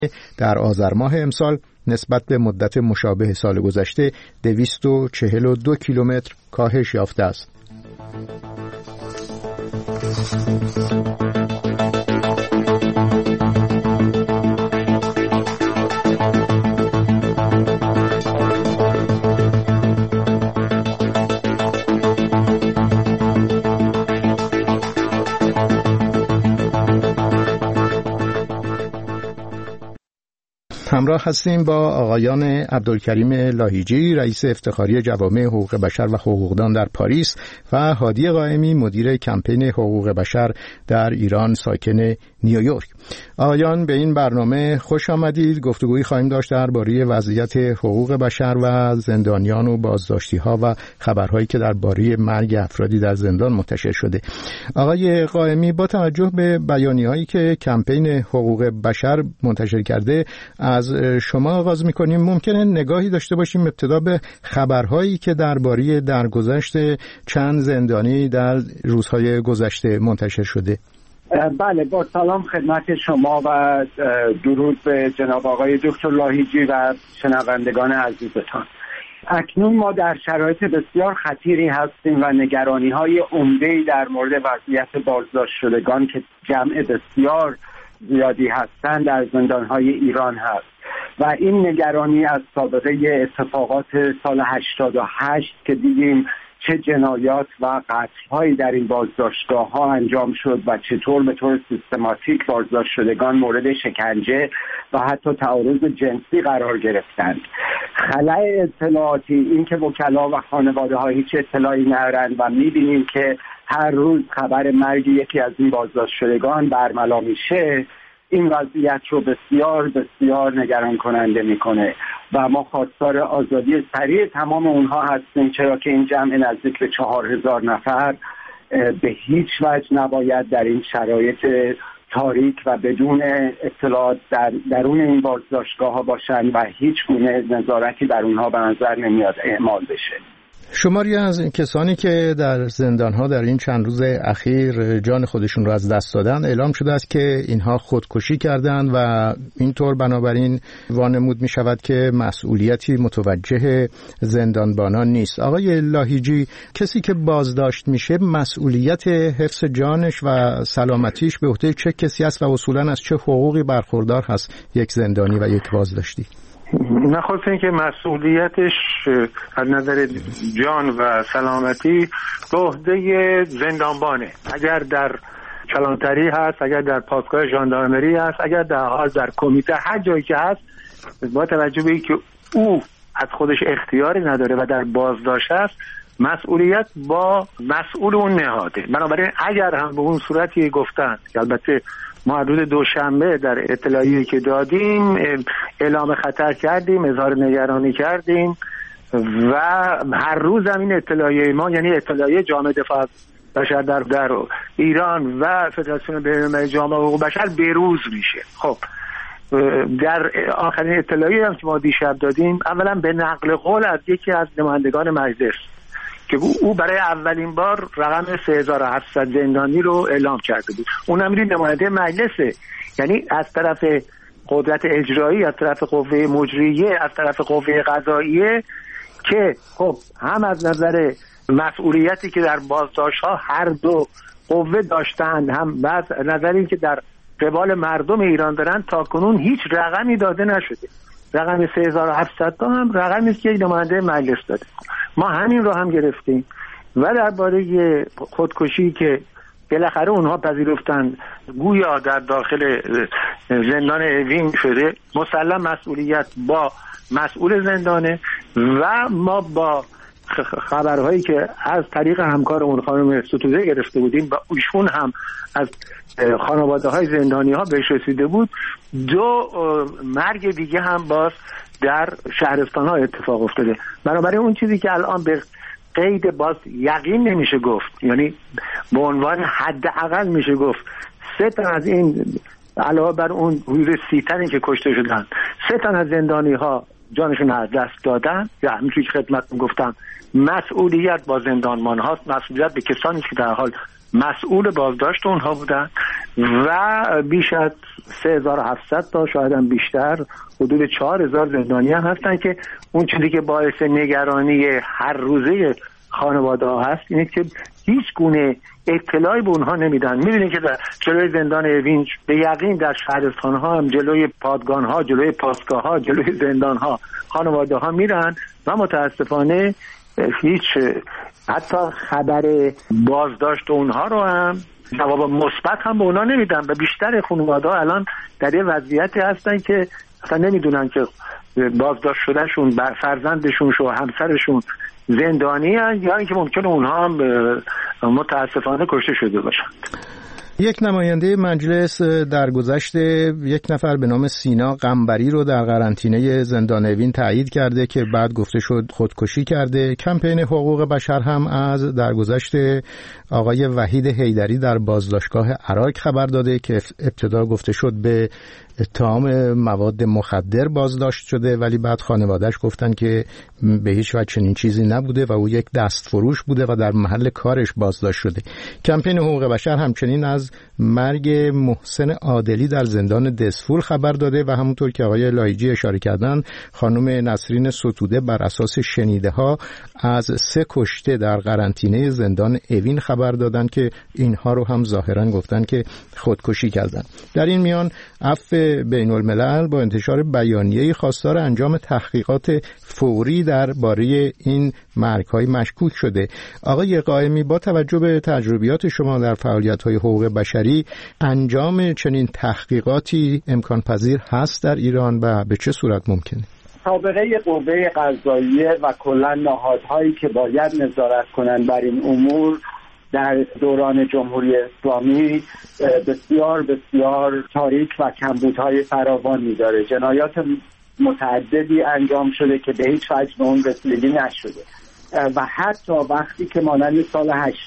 در آذر ماه امسال نسبت به مدت مشابه سال گذشته 242 کیلومتر کاهش یافته است. همراه هستیم با آقایان عبدالکریم لاهیجی، رئیس افتخاری جوامع حقوق بشر و حقوقدان در پاریس و هادی قائمی، مدیر کمپین حقوق بشر در ایران ساکن نیویورک. آقایان به این برنامه خوش آمدید. گفتگویی خواهیم داشت درباره وضعیت حقوق بشر و زندانیان و بازداشتی‌ها و خبرهایی که درباره مرگ افرادی در زندان منتشر شده. آقای قائمی، با توجه به بیانیه‌هایی که کمپین حقوق بشر منتشر کرده از شما آغاز می‌کنیم. ممکنه نگاهی داشته باشیم ابتدا به خبرهایی که درباره درگذشت چند زندانی در روزهای گذشته منتشر شده. بله، با سلام خدمت شما و درود به جناب آقای دکتر لاهیجی و شنوندگان عزیزتان. اکنون ما در شرایط بسیار خطیری هستیم و نگرانی‌های عمده‌ای در مورد وضعیت بازداشت شدگان که جمع بسیار زیادی هستند در زندان‌های ایران هست و این نگرانی از سابقه اتفاقات سال 88 که دیدیم چه جنایات و قتل‌هایی در این بازداشتگاه‌ها انجام شد و چطور به طور سیستماتیک بازداشت شدگان مورد شکنجه و حتی تعارض جنسی قرار گرفتند. خلأ اطلاعاتی، این که وکلا و خانواده‌ها هیچ اطلاعی ندارند و می‌بینیم که هر روز خبر مرگ یکی از این بازداشت شدگان برملا میشه، این وضعیت رو بسیار بسیار نگران کننده میکنه و ما خواستار آزادی سریع تمام اونها هستیم، چرا که این جمع نزدیک به 4000 نفر به هیچ وجه نباید در این شرایط تاریک و بدون اطلاعات در درون این بازداشتگاه ها باشن و هیچ گونه نظارتی در اونها به نظر نمیاد اعمال بشه. شماری از کسانی که در زندان‌ها در این چند روز اخیر جان خودشون رو از دست دادن اعلام شده است که اینها خودکشی کردند و اینطور بنابراین وانمود می شود که مسئولیتی متوجه زندانبانان نیست. آقای لاهیجی، کسی که بازداشت میشه مسئولیت حفظ جانش و سلامتیش به عهده چه کسی است و اصولاً از چه حقوقی برخوردار هست یک زندانی و یک بازداشتی؟ نخواست این که مسئولیتش از نظر جان و سلامتی به عهده زندانبانه. اگر در کلانتری هست، اگر در پاسگاه ژاندارمری هست، اگر در کمیته، هر جایی که هست، با توجه به اینکه او از خودش اختیاری نداره و در بازداشت است، مسئولیت با مسئول اون نهاده. بنابراین اگر هم به اون صورتی گفتن که البته ما روز دوشنبه در اطلاعیه‌ای که دادیم اعلام خطر کردیم، اظهار نگرانی کردیم و هر روز هم این اطلاعیه ما، یعنی اطلاعیه جامعه دفاع بشر در ایران و فدراسیون بین‌المللی جامعه حقوق بشر بروز میشه. خب در آخرین اطلاعیه هم که ما دیشب دادیم، اولا به نقل قول از یکی از نمایندگان مجلس که او برای اولین بار رقم 3700 زندانی رو اعلام کرده بود. اونم نماینده مجلسه، یعنی از طرف قدرت اجرایی، از طرف قوه مجریه، از طرف قوه قضاییه، که خب هم از نظر مسئولیتی که در بازداشت‌ها هر دو قوه داشتند، هم از نظر این که در قبال مردم ایران دارن، تا کنون هیچ رقمی داده نشده. رقم 3700 تا هم رقمی است که نماینده مجلس داده. ما همین رو هم گرفتیم و درباره خودکشی که بالاخره اونها پذیرفتن گویا در داخل زندان اوین شده، مسلم مسئولیت با مسئول زندانه و ما با خبرهایی که از طریق همکارمون خانم ستوده گرفته بودیم و ایشون هم از خانواده های زندانی ها بهش رسیده بود، 2 مرگ دیگه هم باز در شهرستان ها اتفاق افتاده. بنابراین اون چیزی که الان به قید باز یقین نمیشه گفت، یعنی به عنوان حداقل میشه گفت 3 تن از این علاوه بر اون حدود 30 تنی که کشته شدن، 3 تن از زندانی ها جانشون از دست دادن، یا همینجوری که خدمتتون گفتم مسئولیت با زندانبان هاست، مسئولیت به کسانی که در حال مسئول بازداشت اونها بودن و بیش از 3700 تا شاید هم بیشتر، حدود 4000 زندانی هم هستن که اون چیزی که باعث نگرانی هر روزه خانواده ها هست اینه که هیچ گونه اطلاعی به اونها نمیدن. میبینید که در جلوی زندان اوین به یقین در شهرستان ها هم، جلوی پادگان ها، جلوی پاسگاه ها، جلوی زندان ها خانواده ها میرن و متاسفانه هیچ حتی خبر بازداشت اونها رو هم جواب مثبت هم به اونها نمیدن و بیشتر خانواده ها الان در یه وضعیتی هستن که اصلا نمیدونن که بازداشت شدهشون فرزندشون و همسرشون زندانی هستند یا اینکه ممکنه اونها هم متاسفانه کشته شده باشند. یک نماینده مجلس درگذشت یک نفر به نام سینا قنبری رو در قرنطینه زندان اوین تایید کرده که بعد گفته شد خودکشی کرده. کمپین حقوق بشر هم از درگذشت آقای وحید حیدری در بازداشتگاه عراق خبر داده که ابتدا گفته شد به اتهام مواد مخدر بازداشت شده، ولی بعد خانواده‌اش گفتن که به هیچ وجه چنین چیزی نبوده و او یک دستفروش بوده و در محل کارش بازداشت شده. کمپین حقوق بشر همچنین از مرگ محسن عادلی در زندان دسفول خبر داده و همونطور که آقای لایجی اشاره کردن خانم نسرین ستوده بر اساس شنیده‌ها از 3 کشته در قرنطینه زندان اوین خبر دادن که اینها رو هم ظاهرا گفتن که خودکشی کردن. در این میان عفو بین الملل با انتشار بیانیه‌ای خواستار انجام تحقیقات فوری درباره این مرگ‌های مشکوک شده. آقای قائمی، با توجه به تجربیات شما در فعالیت‌های حقوق بشری انجام چنین تحقیقاتی امکان پذیر هست در ایران و به چه صورت ممکنه؟ سابقه قوه قضاییه و کلا نهادهایی که باید نظارت کنند بر این امور در دوران جمهوری اسلامی بسیار بسیار تاریک و کمبودهای فراوانی داره. جنایات متعددی انجام شده که به هیچ وجه به اون رسیدگی نشده و حتی وقتی که مانند سال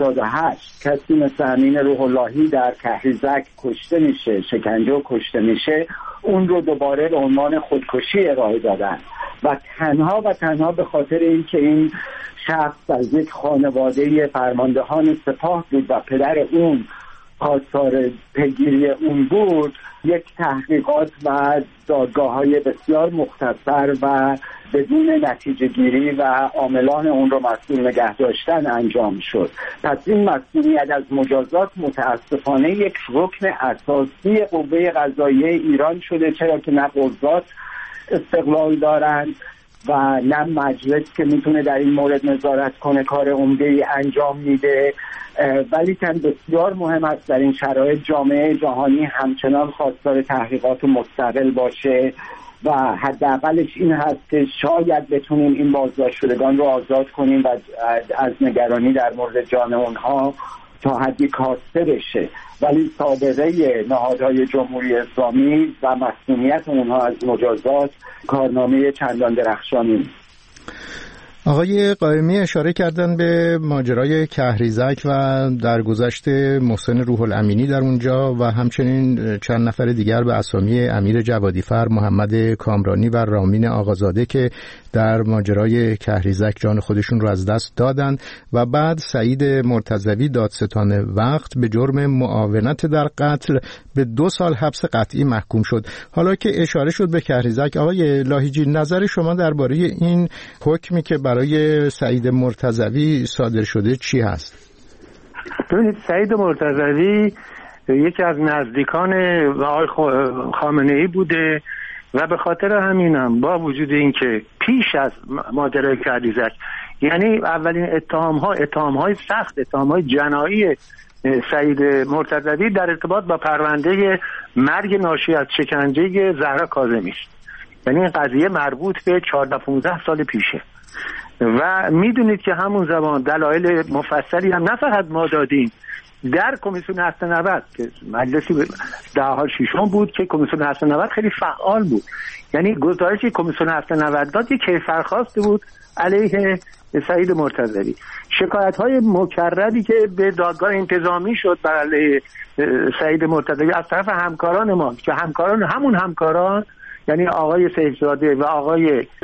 88 کسی مثل امین روح اللهی در کهریزک کشته میشه، شکنجه و کشته میشه، اون رو دوباره به عنوان خودکشی ارائه دادن و تنها به خاطر اینکه این شخص از یک خانواده فرماندهان سپاه بود و پدر اون خواستار پیگیری اون بود، یک تحقیقات و دادگاه‌های بسیار مختصر و بدون نتیجه گیری و عاملان اون رو مسئول نگه داشتن انجام شد. پس این مسئولیت از مجازات متاسفانه یک رکن اساسی قوه قضاییه ایران شده، چرا که نه قضات استقلال دارند و نه مجلس که میتونه در این مورد نظارت کنه کار عمده‌ای انجام میده. ولی بسیار مهم است در این شرایط جامعه جهانی همچنان خواستار تحقیقات مستقل باشه و حداقلش این هست که شاید بتونیم این بازداشت شدگان رو آزاد کنیم و از نگرانی در مورد جان اونها تا حدی کاسته بشه. ولی سابقه نهادهای جمهوری اسلامی و مسئولیت اونها از مجازات کارنامه چندان درخشانی نیست. آقای قائمی اشاره کردن به ماجرای کهریزک و درگذشت محسن روح الامینی در اونجا و همچنین چند نفر دیگر به اسامی امیر جوادیفر، محمد کامرانی و رامین آقازاده که در ماجرای کهریزک جان خودشون رو از دست دادن و بعد سعید مرتضوی دادستان وقت به جرم معاونت در قتل به 2 سال حبس قطعی محکوم شد. حالا که اشاره شد به کهریزک، آقای لاهیجی نظر شما درباره این حکمی که برای سعید مرتضوی صادر شده چی هست؟ ببینید، سعید مرتضوی یکی از نزدیکان آقای خامنه‌ای بوده و به خاطر همینم با وجود اینکه پیش از ماجرای کهریزک، یعنی اولین اتهام‌های سخت، اتهام‌های جنایی سعید مرتضوی در ارتباط با پرونده مرگ ناشی از شکنجه زهرا کاظمی است. یعنی این قضیه مربوط به 14-15 سال پیشه و میدونید که همون زمان دلایل مفصلی هم نه فقط ما دادیم در کمیسیون 790 که مجلسی در حال ششم بود که کمیسیون 790 خیلی فعال بود. یعنی گزارشی کمیسیون 790 داد یک کیفرخواست بود علیه سعید مرتضوی. شکایت‌های مکرری که به دادگاه انتظامی شد بر علیه سعید مرتضوی از طرف همکاران ما که همون همکاران یعنی آقای سیفزاده و آقای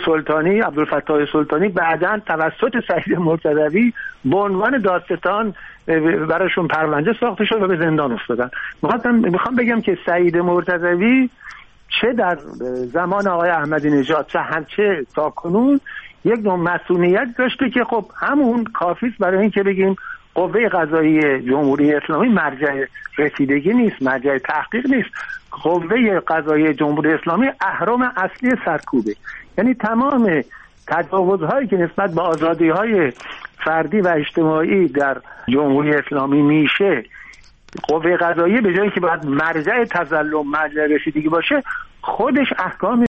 سلطانی، عبدالفتاح سلطانی بعداً توسط سعید مرتضوی به عنوان دادستان براشون پرونده ساخته شد و به زندان افتادن. میخوام بگم که سعید مرتضوی چه در زمان آقای احمدی نژاد چه تاکنون یک نوع مسئولیت داشته که خب همون کافیست برای این که بگیم قوه قضاییه جمهوری اسلامی مرجع رسیدگی نیست، مرجع تحقیق نیست. قوه قضاییه جمهوری اسلامی اهرم اصلی سرکوبه، یعنی تمام تجاوزهایی که نسبت به آزادی‌های فردی و اجتماعی در جمهوری اسلامی میشه، قوه قضاییه به جای اینکه باید مرجع تظلم، مرجع رسیدگی باشه، خودش احکام